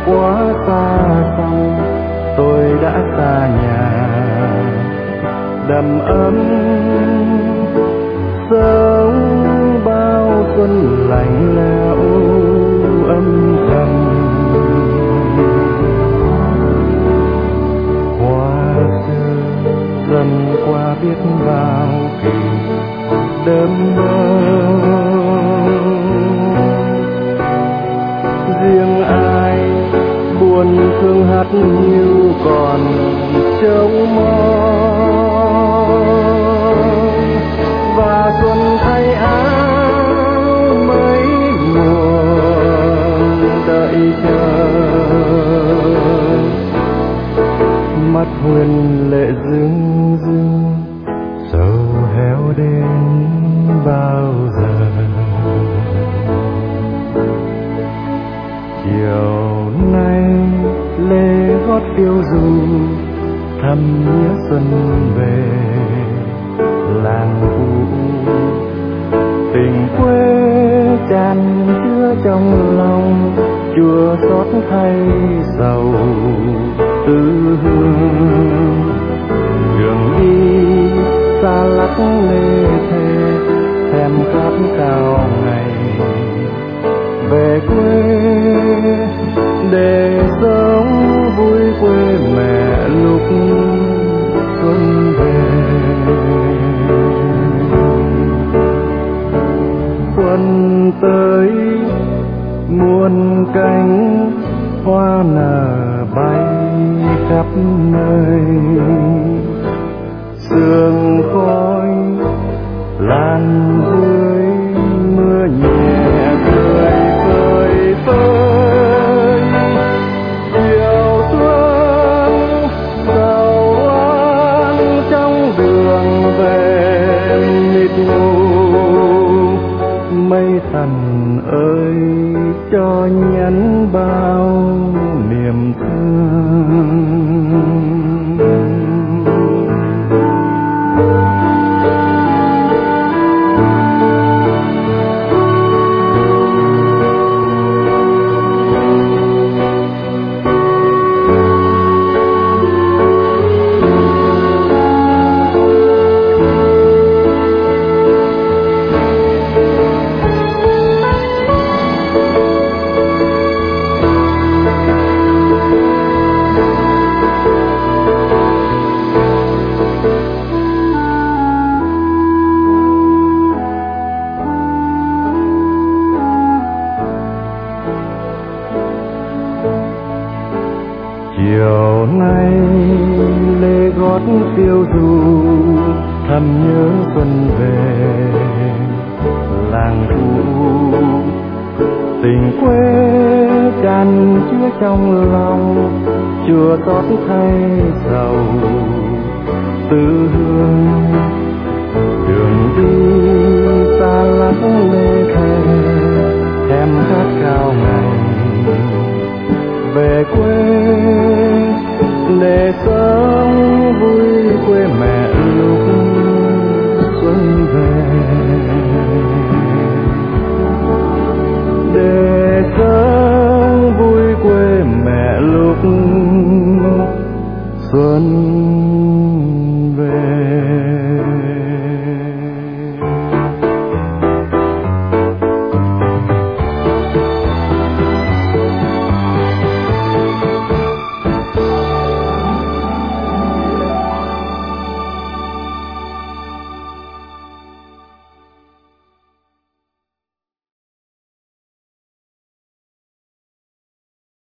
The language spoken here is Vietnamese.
quá xa xăm tôi đã xa nhà, đầm ấm sống bao xuân lạnh lẽo âm thầm. Hoa xưa dần qua biết bao kỳ đơm mơ, riêng ai buồn thương hát nhiều còn trông mong, và xuân thay áo mấy mùa đợi chờ, mắt huyền lệ rưng rưng sầu héo đến bao giờ. Chiều nay lê gót phiêu du thăm nghĩa xuân về làng cũ, tình quê tràn chứa trong lòng chua xót thay sầu tư hương. Đường đi xa lắc lê thê thèm khát cao ngày về quê để sống vui quê mẹ lúc xuân về. Xuân tới muôn cánh hoa nở bay khắp nơi, sương khói lan dưới mưa nhẹ cười phơi phới. Chiều xuân sầu oan trong đường về mịt mù, mây thần ơi cho nhắn bao niềm thương. Chiều nay lê gót phiêu du thầm nhớ xuân về làng cũ, tình quê tràn chứa trong lòng chua xót thay sầu tư hương. Đường đi xa lắc lê thê thèm khát cao ngày về quê để sống vui quê mẹ lúc xuân về, để sống vui quê mẹ lúc xuân